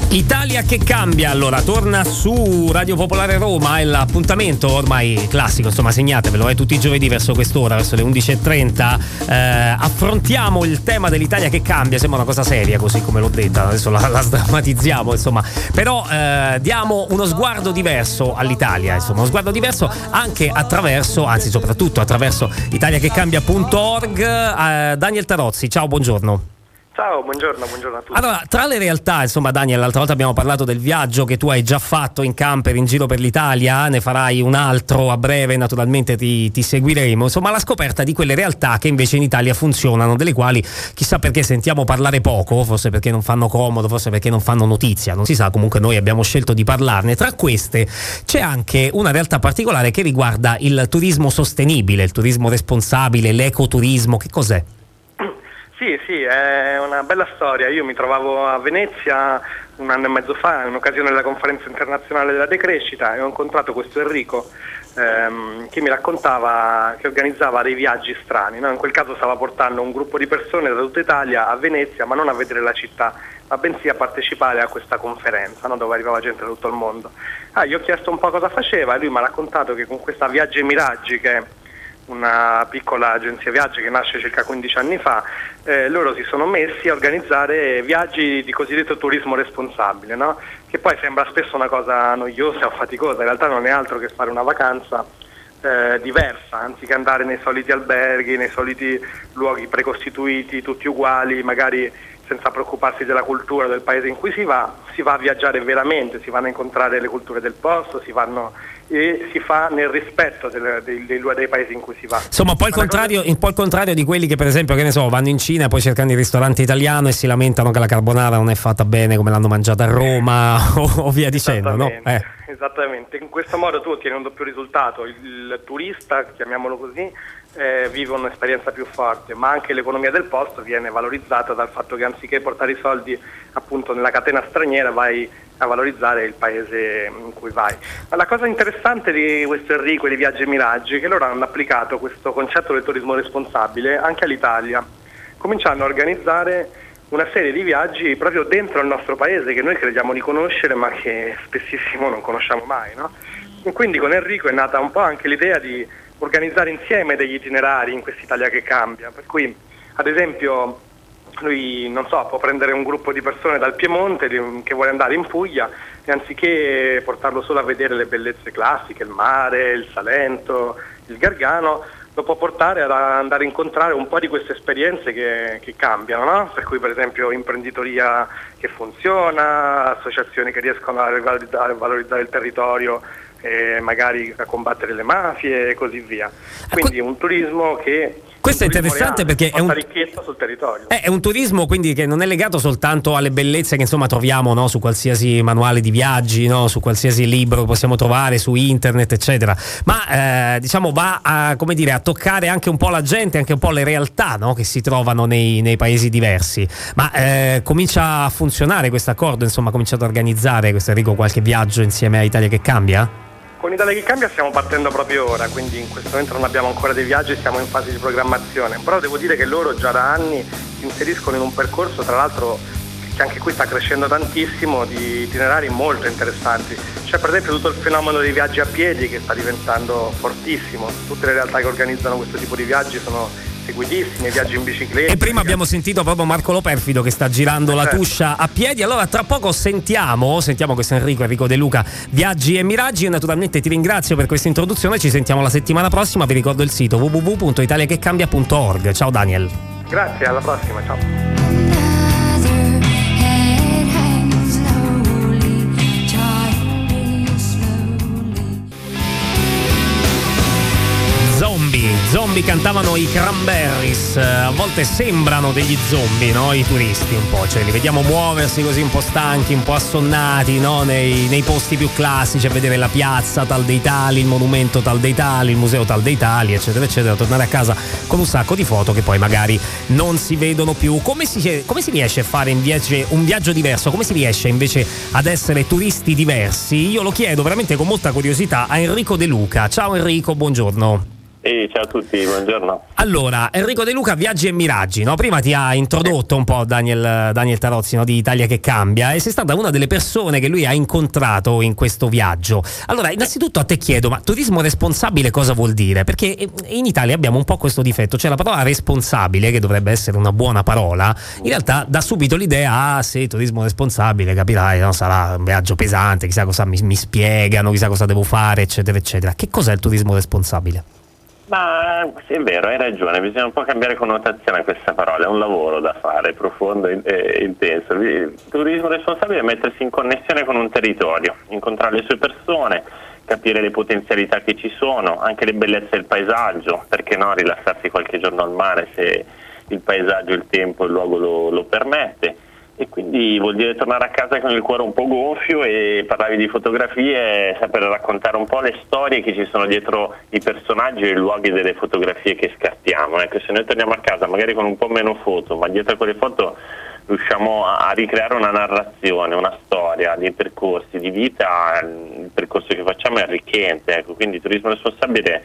Italia che cambia, allora torna su Radio Popolare Roma, è l'appuntamento ormai classico, insomma segnatevelo, è tutti i giovedì verso quest'ora, verso le 11:30, affrontiamo il tema dell'Italia che cambia, sembra una cosa seria così come l'ho detta, adesso la sdrammatizziamo insomma, però diamo uno sguardo diverso all'Italia, insomma uno sguardo diverso anche attraverso, anzi soprattutto attraverso italiachecambia.org. Daniel Tarozzi, ciao, buongiorno. Ciao, buongiorno a tutti. Allora, tra le realtà, insomma, Daniel, l'altra volta abbiamo parlato del viaggio che tu hai già fatto in camper in giro per l'Italia, ne farai un altro a breve, naturalmente ti seguiremo, insomma, la scoperta di quelle realtà che invece in Italia funzionano, delle quali chissà perché sentiamo parlare poco, forse perché non fanno comodo, forse perché non fanno notizia, non si sa, comunque noi abbiamo scelto di parlarne. Tra queste c'è anche una realtà particolare che riguarda il turismo sostenibile, il turismo responsabile, l'ecoturismo. Che cos'è? Sì, è una bella storia. Io mi trovavo a Venezia un anno e mezzo fa, in occasione della conferenza internazionale della decrescita, e ho incontrato questo Enrico che mi raccontava che organizzava dei viaggi strani, no? In quel caso stava portando un gruppo di persone da tutta Italia a Venezia, ma non a vedere la città, ma bensì a partecipare a questa conferenza, no? Dove arrivava gente da tutto il mondo. Gli ho chiesto un po' cosa faceva e lui mi ha raccontato che con questa Viaggi e Miraggi, che è una piccola agenzia viaggi che nasce circa 15 anni fa, loro si sono messi a organizzare viaggi di cosiddetto turismo responsabile, no? Che poi sembra spesso una cosa noiosa o faticosa, in realtà non è altro che fare una vacanza diversa, anziché andare nei soliti alberghi, nei soliti luoghi precostituiti, tutti uguali, magari senza preoccuparsi della cultura del paese in cui si va a viaggiare veramente, si vanno a incontrare le culture del posto, si fa nel rispetto dei paesi in cui si va. Insomma, un po' il contrario di quelli che, per esempio, che ne so, vanno in Cina e poi cercano il ristorante italiano e si lamentano che la carbonara non è fatta bene come l'hanno mangiata a Roma o via dicendo, no? Esattamente, in questo modo tu ottieni un doppio risultato, il turista, chiamiamolo così, vive un'esperienza più forte, ma anche l'economia del posto viene valorizzata dal fatto che anziché portare i soldi appunto nella catena straniera vai a valorizzare il paese in cui vai. Ma la cosa interessante di questo Enrico e di Viaggi e Miraggi è che loro hanno applicato questo concetto del turismo responsabile anche all'Italia, cominciando a organizzare una serie di viaggi proprio dentro il nostro paese che noi crediamo di conoscere ma che spessissimo non conosciamo mai, no? E quindi con Enrico è nata un po' anche l'idea di organizzare insieme degli itinerari in quest'Italia che cambia, per cui ad esempio lui, non so, può prendere un gruppo di persone dal Piemonte che vuole andare in Puglia e anziché portarlo solo a vedere le bellezze classiche, il mare, il Salento, il Gargano, lo può portare ad andare a incontrare un po' di queste esperienze che cambiano, no? Per cui per esempio imprenditoria che funziona, associazioni che riescono a valorizzare il territorio e magari a combattere le mafie e così via. Quindi un turismo che... Questo è interessante perché è ricchezza sul territorio. È un turismo quindi che non è legato soltanto alle bellezze che insomma troviamo, no, su qualsiasi manuale di viaggi, no, su qualsiasi libro che possiamo trovare su internet eccetera, ma diciamo va a, come dire, a toccare anche un po' la gente, anche un po' le realtà, no, che si trovano nei paesi diversi. Ma comincia a funzionare questo accordo, insomma ha cominciato a organizzare questo Enrico qualche viaggio insieme a Italia che cambia? Con Italia che cambia stiamo partendo proprio ora, quindi in questo momento non abbiamo ancora dei viaggi, siamo in fase di programmazione, però devo dire che loro già da anni si inseriscono in un percorso, tra l'altro che anche qui sta crescendo tantissimo, di itinerari molto interessanti. C'è per esempio tutto il fenomeno dei viaggi a piedi che sta diventando fortissimo, tutte le realtà che organizzano questo tipo di viaggi sono seguitissimi, viaggi in bicicletta. E prima abbiamo sentito proprio Marco Loperfido che sta girando la Tuscia a piedi. Allora tra poco sentiamo questo Enrico De Luca, Viaggi e Miraggi. Io naturalmente ti ringrazio per questa introduzione, ci sentiamo la settimana prossima. Vi ricordo il sito www.italiachecambia.org. Ciao Daniel. Grazie, alla prossima, ciao. Zombie cantavano i Cranberries, a volte sembrano degli zombie, no? I turisti un po', cioè li vediamo muoversi così un po' stanchi, un po' assonnati, no? Nei posti più classici, a vedere la piazza tal dei tali, il monumento tal dei tali, il museo tal dei tali, eccetera eccetera, tornare a casa con un sacco di foto che poi magari non si vedono più. Come si riesce a fare invece un viaggio diverso? Come si riesce invece ad essere turisti diversi? Io lo chiedo veramente con molta curiosità a Enrico De Luca. Ciao Enrico, buongiorno. Ciao a tutti, buongiorno. Allora, Enrico De Luca, Viaggi e Miraggi, no? Prima ti ha introdotto un po' Daniel Tarozzi, no? Di Italia che cambia, e sei stata una delle persone che lui ha incontrato in questo viaggio. Allora, innanzitutto a te chiedo, ma turismo responsabile cosa vuol dire? Perché in Italia abbiamo un po' questo difetto, cioè la parola responsabile, che dovrebbe essere una buona parola, in realtà dà subito l'idea, se turismo responsabile, capirai, no? Sarà un viaggio pesante, chissà cosa mi spiegano, chissà cosa devo fare, eccetera, eccetera. Che cos'è il turismo responsabile? Ma sì, è vero, hai ragione, bisogna un po' cambiare connotazione a questa parola, è un lavoro da fare, profondo e intenso. Il turismo responsabile è mettersi in connessione con un territorio, incontrare le sue persone, capire le potenzialità che ci sono, anche le bellezze del paesaggio, perché no rilassarsi qualche giorno al mare se il paesaggio, il tempo, il luogo lo permette. E quindi vuol dire tornare a casa con il cuore un po' gonfio, e parlavi di fotografie, sapere raccontare un po' le storie che ci sono dietro i personaggi e i luoghi delle fotografie che scattiamo. Ecco, se noi torniamo a casa magari con un po' meno foto, ma dietro a quelle foto riusciamo a ricreare una narrazione, una storia, dei percorsi di vita, il percorso che facciamo è arricchente. Ecco, quindi turismo responsabile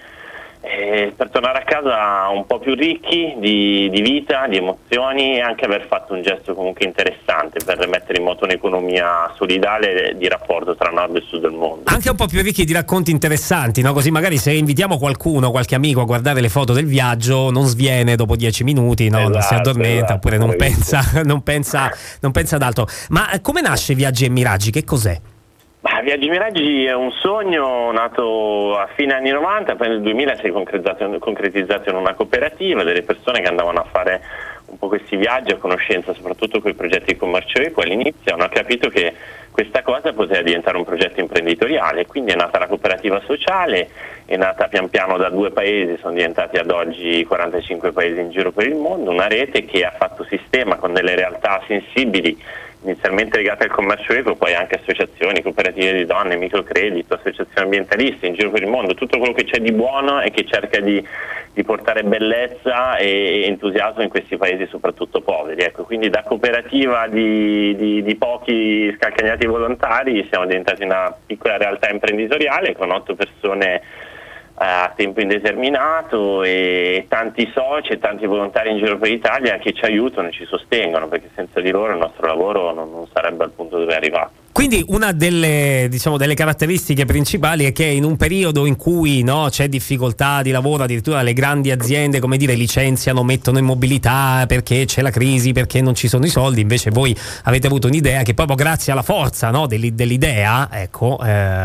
per tornare a casa un po' più ricchi di vita, di emozioni, e anche aver fatto un gesto comunque interessante per mettere in moto un'economia solidale di rapporto tra nord e sud del mondo. Anche un po' più ricchi di racconti interessanti, no? Così magari se invitiamo qualcuno, qualche amico a guardare le foto del viaggio, non sviene dopo 10 minuti, no? Non si addormenta, oppure non pensa ad altro. Ma come nasce Viaggi e Miraggi? Che cos'è? Viaggi Miraggi è un sogno nato a fine anni 90, poi nel 2000 si è concretizzato in una cooperativa, delle persone che andavano a fare un po' questi viaggi a conoscenza, soprattutto con i progetti di commercio equo. All'inizio hanno capito che questa cosa poteva diventare un progetto imprenditoriale, quindi è nata la cooperativa sociale, è nata pian piano da 2 paesi, sono diventati ad oggi 45 paesi in giro per il mondo, una rete che ha fatto sistema con delle realtà sensibili, inizialmente legate al commercio equo, poi anche associazioni, cooperative di donne, microcredito, associazioni ambientaliste in giro per il mondo, tutto quello che c'è di buono e che cerca di portare bellezza e entusiasmo in questi paesi soprattutto poveri. Ecco, quindi da cooperativa di pochi scalcagnati volontari siamo diventati una piccola realtà imprenditoriale con 8 persone a tempo indeterminato e tanti soci e tanti volontari in giro per l'Italia che ci aiutano e ci sostengono, perché senza di loro il nostro lavoro non sarebbe al punto dove è arrivato. Quindi una delle caratteristiche principali è che in un periodo in cui, no, c'è difficoltà di lavoro, addirittura le grandi aziende, come dire, licenziano, mettono in mobilità perché c'è la crisi, perché non ci sono i soldi, invece voi avete avuto un'idea che proprio grazie alla forza, no, dell'idea, ecco,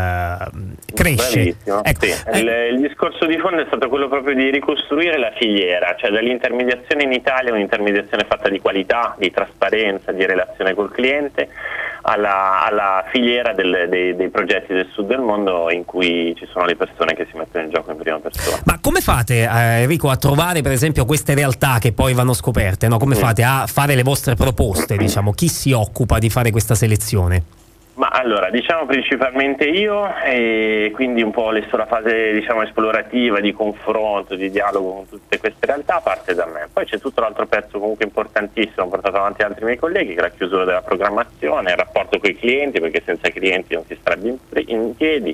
cresce. Ecco. Sì. Il discorso di fondo è stato quello proprio di ricostruire la filiera, cioè dall'intermediazione in Italia, un'intermediazione fatta di qualità, di trasparenza, di relazione col cliente, alla filiera dei progetti del sud del mondo in cui ci sono le persone che si mettono in gioco in prima persona. Ma come fate, Enrico, a trovare per esempio queste realtà che poi vanno scoperte, no? Come fate a fare le vostre proposte, diciamo? Chi si occupa di fare questa selezione? Ma allora, diciamo principalmente io, e quindi un po' la fase, diciamo, esplorativa, di confronto, di dialogo con tutte queste realtà parte da me. Poi c'è tutto l'altro pezzo comunque importantissimo portato avanti da altri miei colleghi, che è la chiusura della programmazione, il rapporto con i clienti, perché senza clienti non si starebbe in piedi,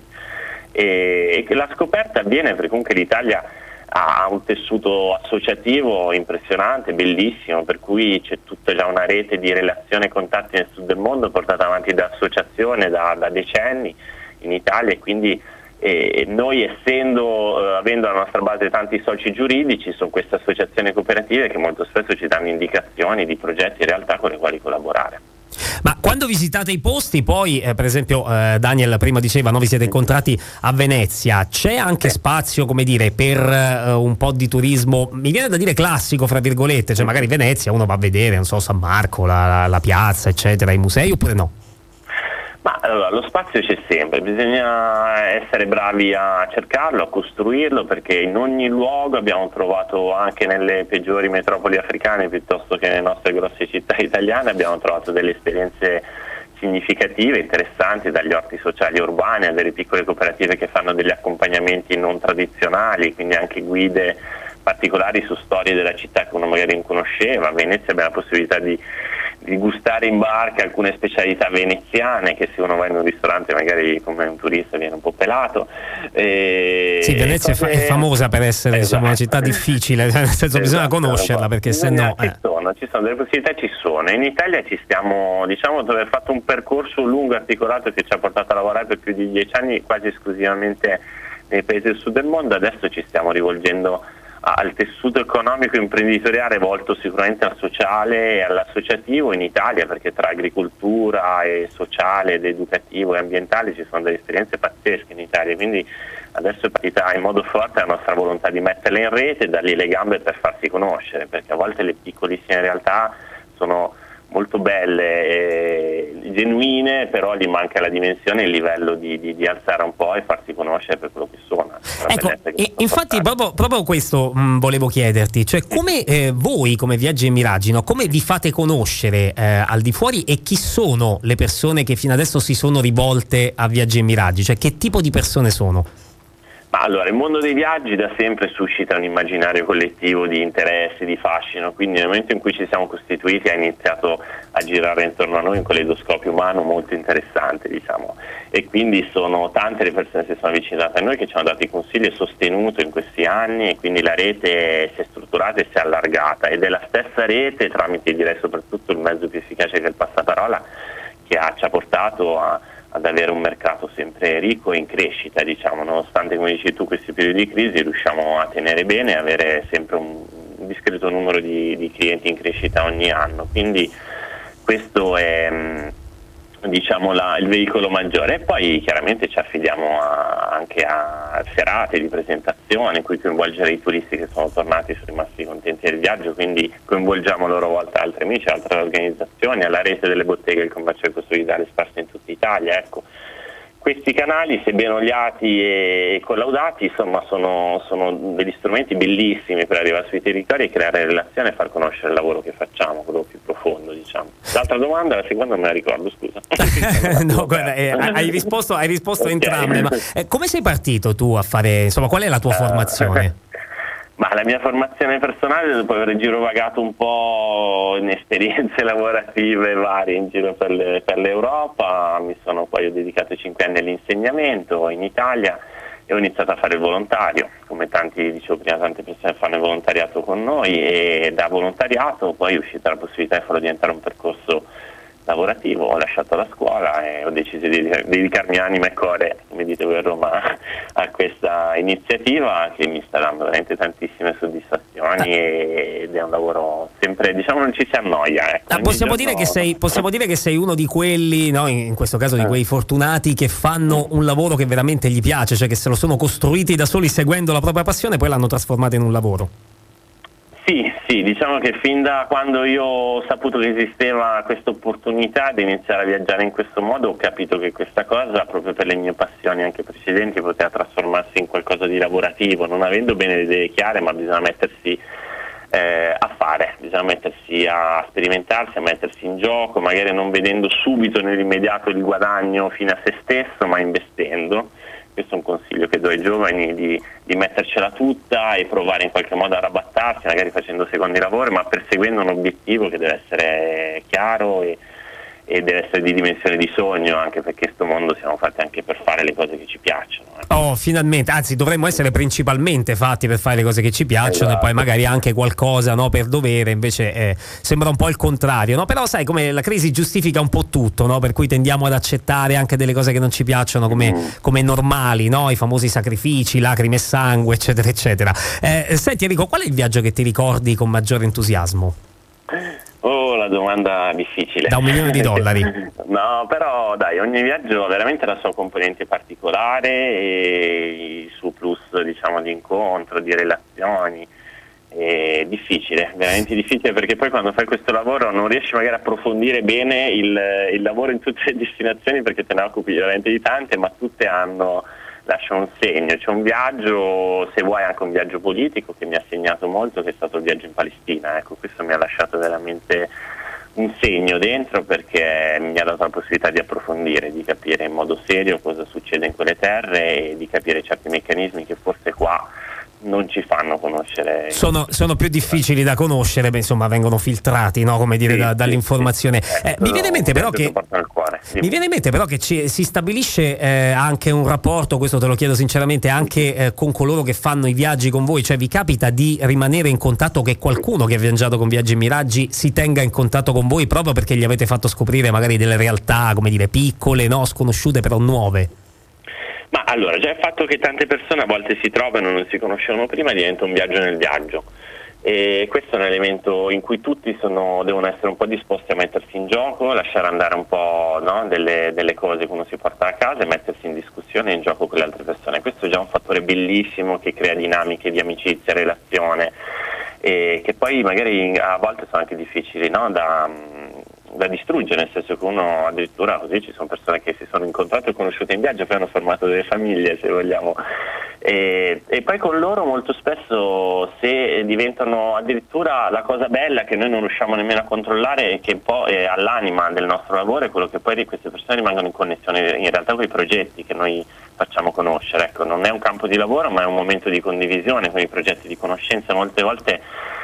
e la scoperta avviene perché comunque l'Italia ha un tessuto associativo impressionante, bellissimo, per cui c'è tutta già una rete di relazioni e contatti nel sud del mondo portata avanti da associazione da decenni in Italia, e quindi noi avendo alla nostra base tanti soci giuridici, sono queste associazioni cooperative che molto spesso ci danno indicazioni di progetti e realtà con le quali collaborare. Ma quando visitate i posti, poi per esempio Daniel prima diceva, no, vi siete incontrati a Venezia, c'è anche spazio, come dire, per un po' di turismo, mi viene da dire classico fra virgolette, cioè magari Venezia uno va a vedere, non so, San Marco, la piazza eccetera, i musei, oppure no? Ma allora, lo spazio c'è sempre, bisogna essere bravi a cercarlo, a costruirlo, perché in ogni luogo abbiamo trovato, anche nelle peggiori metropoli africane piuttosto che nelle nostre grosse città italiane, abbiamo trovato delle esperienze significative, interessanti, dagli orti sociali urbani a delle piccole cooperative che fanno degli accompagnamenti non tradizionali, quindi anche guide particolari su storie della città che uno magari non conosceva. A Venezia abbiamo la possibilità di gustare in barca alcune specialità veneziane, che se uno va in un ristorante magari come un turista viene un po' pelato. Sì, Venezia è famosa per essere una città difficile, nel senso bisogna conoscerla, perché se no... Ci sono delle possibilità, ci sono. In Italia ci stiamo, diciamo, dopo aver fatto un percorso lungo e articolato che ci ha portato a lavorare per più di 10 anni quasi esclusivamente nei paesi del sud del mondo, adesso ci stiamo rivolgendo al tessuto economico e imprenditoriale volto sicuramente al sociale e all'associativo in Italia, perché tra agricoltura e sociale ed educativo e ambientale ci sono delle esperienze pazzesche in Italia, quindi adesso è partita in modo forte la nostra volontà di metterle in rete e dargli le gambe per farsi conoscere, perché a volte le piccolissime realtà sono molto belle e genuine, però gli manca la dimensione e il livello di alzare un po' e farsi conoscere per quello che sono. Ecco, infatti proprio questo volevo chiederti, cioè come voi come Viaggi e Miraggi, no, come vi fate conoscere al di fuori, e chi sono le persone che fino adesso si sono rivolte a Viaggi e Miraggi, cioè che tipo di persone sono? Allora, il mondo dei viaggi da sempre suscita un immaginario collettivo di interessi, di fascino, quindi nel momento in cui ci siamo costituiti ha iniziato a girare intorno a noi un caleidoscopio umano molto interessante, diciamo, e quindi sono tante le persone che si sono avvicinate a noi, che ci hanno dato i consigli e sostenuto in questi anni, e quindi la rete si è strutturata e si è allargata, ed è la stessa rete, tramite direi soprattutto il mezzo più efficace che è il passaparola, che ci ha portato ad avere un mercato sempre ricco e in crescita, diciamo, nonostante, come dici tu, questi periodi di crisi riusciamo a tenere bene e avere sempre un discreto numero di clienti in crescita ogni anno, quindi questo è diciamo il veicolo maggiore, e poi chiaramente ci affidiamo anche a serate di presentazione in cui coinvolgere i turisti che sono tornati e sono rimasti contenti del viaggio, quindi coinvolgiamo a loro volta altri amici, altre organizzazioni, alla rete delle botteghe del commercio ecosolidale sparse in tutta Italia. Ecco, questi canali, se ben oliati e collaudati, insomma, sono degli strumenti bellissimi per arrivare sui territori e creare relazioni e far conoscere il lavoro che facciamo, quello più profondo, diciamo. L'altra domanda, la seconda non me la ricordo, scusa. No, guarda, hai risposto okay. Entrambe, ma come sei partito tu a fare, insomma, qual è la tua formazione? Ma la mia formazione personale, dopo aver girovagato un po' in esperienze lavorative varie in giro per l'Europa, ho dedicato 5 anni all'insegnamento in Italia e ho iniziato a fare il volontario, come dicevo prima, tante persone fanno il volontariato con noi, e da volontariato poi è uscita la possibilità di farlo diventare un percorso lavorativo. Ho lasciato la scuola e ho deciso di dedicarmi anima e cuore, come dite voi a Roma, a questa iniziativa che mi sta dando veramente tantissime soddisfazioni ed è un lavoro sempre, diciamo, non ci si annoia. Ecco. Possiamo dire che sei uno di quelli, no, in questo caso di quei fortunati che fanno un lavoro che veramente gli piace, cioè che se lo sono costruiti da soli seguendo la propria passione e poi l'hanno trasformata in un lavoro. Sì, diciamo che fin da quando io ho saputo che esisteva questa opportunità di iniziare a viaggiare in questo modo, ho capito che questa cosa, proprio per le mie passioni anche precedenti, poteva trasformarsi in qualcosa di lavorativo, non avendo bene le idee chiare, ma bisogna mettersi a fare, bisogna mettersi a sperimentarsi, a mettersi in gioco, magari non vedendo subito nell'immediato il guadagno fine a se stesso, ma investendo. Questo è un consiglio che do ai giovani, di mettercela tutta e provare in qualche modo a rabattarsi, magari facendo secondi lavori, ma perseguendo un obiettivo che deve essere chiaro e deve essere di dimensione di sogno, anche perché questo mondo siamo fatti anche per fare le cose che ci piacciono. Oh, finalmente, anzi dovremmo essere principalmente fatti per fare le cose che ci piacciono, esatto. E poi magari anche qualcosa, no, per dovere, invece sembra un po' il contrario, no? Però sai come la crisi giustifica un po' tutto, no? Per cui tendiamo ad accettare anche delle cose che non ci piacciono come normali, no? I famosi sacrifici, lacrime e sangue, eccetera eccetera. Senti Enrico, qual è il viaggio che ti ricordi con maggiore entusiasmo? Oh, la domanda difficile. Da $1 milione. No, però dai, ogni viaggio ha veramente la sua componente particolare e il suo plus, diciamo, di incontro, di relazioni. È difficile, veramente difficile, perché poi quando fai questo lavoro non riesci magari a approfondire bene il lavoro in tutte le destinazioni, perché te ne occupi veramente di tante, ma tutte lascia un segno. C'è un viaggio, se vuoi anche un viaggio politico, che mi ha segnato molto, che è stato il viaggio in Palestina. Ecco, questo mi ha lasciato veramente un segno dentro, perché mi ha dato la possibilità di approfondire, di capire in modo serio cosa succede in quelle terre e di capire certi meccanismi che forse qua non ci fanno conoscere. Sono più difficili da conoscere, insomma vengono filtrati, no? Come dire, dall'informazione. Mi viene in mente però che si stabilisce anche un rapporto, questo te lo chiedo sinceramente, anche con coloro che fanno i viaggi con voi, cioè vi capita di rimanere in contatto, che qualcuno che ha viaggiato con Viaggi e Miraggi si tenga in contatto con voi proprio perché gli avete fatto scoprire magari delle realtà, come dire, piccole, no? Sconosciute però nuove? Ma allora, già il fatto che tante persone a volte si trovano e non si conoscevano prima diventa un viaggio nel viaggio, e questo è un elemento in cui tutti devono essere un po' disposti a mettersi in gioco, lasciare andare un po', no, delle cose che uno si porta a casa e mettersi in discussione e in gioco con le altre persone. Questo è già un fattore bellissimo che crea dinamiche di amicizia, relazione, e che poi magari a volte sono anche difficili, no, da distruggere, nel senso che uno addirittura così, ci sono persone che si sono incontrate e conosciute in viaggio, poi hanno formato delle famiglie, se vogliamo, e poi con loro molto spesso, se diventano addirittura la cosa bella che noi non riusciamo nemmeno a controllare e che un po' è all'anima del nostro lavoro, è quello che poi queste persone rimangono in connessione in realtà con i progetti che noi facciamo conoscere. Ecco, non è un campo di lavoro ma è un momento di condivisione con i progetti di conoscenza. Molte volte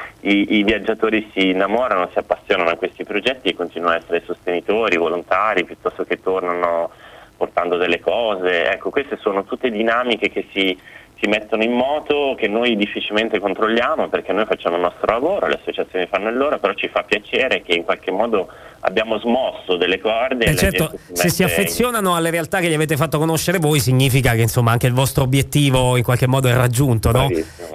i viaggiatori si innamorano, si appassionano a questi progetti e continuano a essere sostenitori, volontari, piuttosto che tornano portando delle cose. Ecco, queste sono tutte dinamiche che si mettono in moto, che noi difficilmente controlliamo perché noi facciamo il nostro lavoro, le associazioni fanno il loro, però ci fa piacere che in qualche modo abbiamo smosso delle corde. E certo, se si affezionano alle realtà che gli avete fatto conoscere voi, significa che insomma anche il vostro obiettivo in qualche modo è raggiunto, no?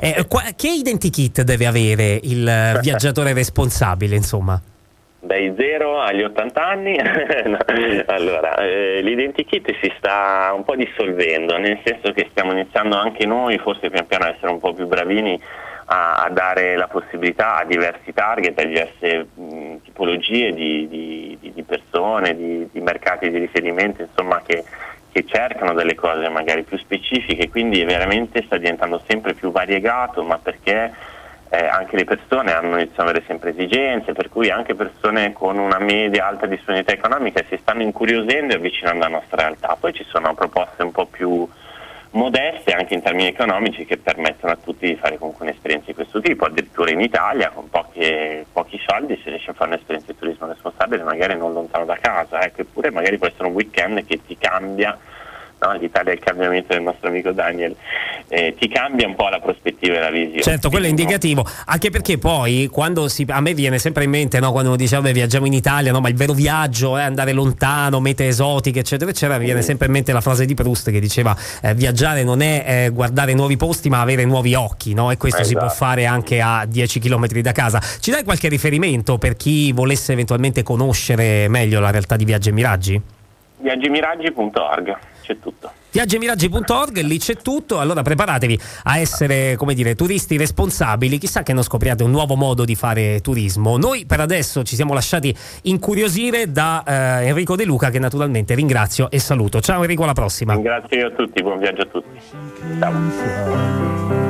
Che identikit deve avere il viaggiatore responsabile, insomma? Dai 0 agli 80 anni. No. Allora, l'identikit si sta un po' dissolvendo, nel senso che stiamo iniziando anche noi, forse pian piano, a essere un po' più bravini a dare la possibilità a diversi target, a diverse tipologie di persone, di mercati di riferimento, insomma, che cercano delle cose magari più specifiche, quindi veramente sta diventando sempre più variegato, ma perché anche le persone iniziano ad avere sempre esigenze, per cui anche persone con una media alta disponibilità economica si stanno incuriosendo e avvicinando alla nostra realtà. Poi ci sono proposte un po' più modeste anche in termini economici che permettono a tutti di fare comunque un'esperienza di questo tipo. Addirittura in Italia con pochi soldi si riesce a fare un'esperienza di turismo responsabile, magari non lontano da casa, eppure magari può essere un weekend che ti cambia. No, l'Italia è il cambiamento del nostro amico Daniel, ti cambia un po' la prospettiva e la visione. Certo, quello è indicativo, anche perché poi a me viene sempre in mente, no, quando uno dice vabbè, viaggiamo in Italia, no, ma il vero viaggio è andare lontano, mete esotiche eccetera eccetera, mi viene sempre in mente la frase di Proust che diceva viaggiare non è guardare nuovi posti ma avere nuovi occhi, no? E questo si può fare anche a 10 chilometri da casa. Ci dai qualche riferimento per chi volesse eventualmente conoscere meglio la realtà di Viaggi e Miraggi? Viaggimiraggi.org, c'è tutto. Viaggimiraggi.org, lì c'è tutto. Allora preparatevi a essere, come dire, turisti responsabili. Chissà che non scopriate un nuovo modo di fare turismo. Noi per adesso ci siamo lasciati incuriosire da Enrico De Luca, che naturalmente ringrazio e saluto. Ciao Enrico, alla prossima. Ringrazio io a tutti, buon viaggio a tutti. Ciao.